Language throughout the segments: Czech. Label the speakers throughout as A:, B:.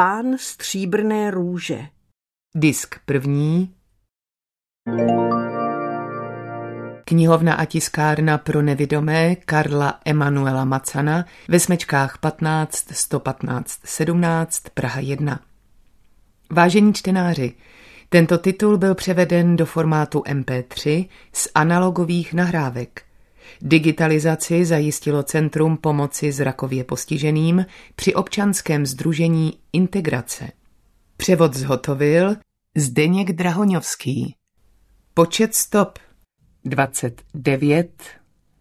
A: Pán stříbrné růže.
B: Disk první. Knihovna a tiskárna pro nevidomé Karla Emanuela Macana ve Smečkách 15 115 17 Praha 1. Vážení čtenáři, tento titul byl převeden do formátu MP3 z analogových nahrávek. Digitalizaci zajistilo Centrum pomoci zrakově postiženým při občanském sdružení Integrace. Převod zhotovil Zdeněk Drahoňovský. Počet stop 29.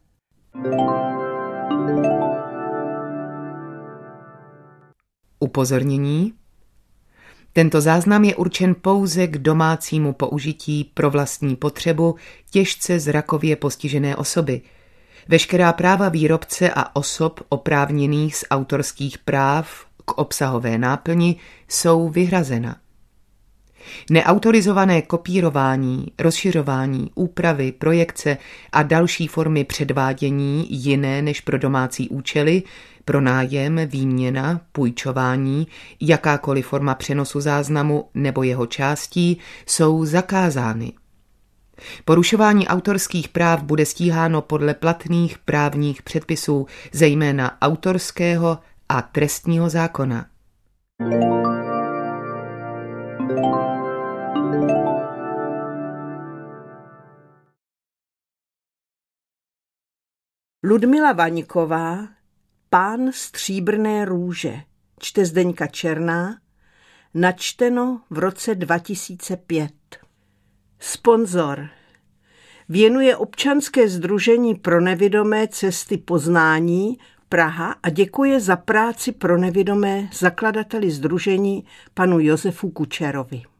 B: Upozornění. Tento záznam je určen pouze k domácímu použití pro vlastní potřebu těžce zrakově postižené osoby. Veškerá práva výrobce a osob oprávněných z autorských práv k obsahové náplni jsou vyhrazena. Neautorizované kopírování, rozšiřování, úpravy, projekce a další formy předvádění jiné než pro domácí účely, pronájem, výměna, půjčování, jakákoliv forma přenosu záznamu nebo jeho částí jsou zakázány. Porušování autorských práv bude stíháno podle platných právních předpisů, zejména autorského a trestního zákona.
A: Ludmila Vaňková, Pán stříbrné růže, čte Zdeňka Černá, načteno v roce 2005. Sponzor věnuje občanské sdružení pro nevidomé Cesty poznání Praha a děkuje za práci pro nevidomé zakladateli sdružení panu Josefu Kučerovi.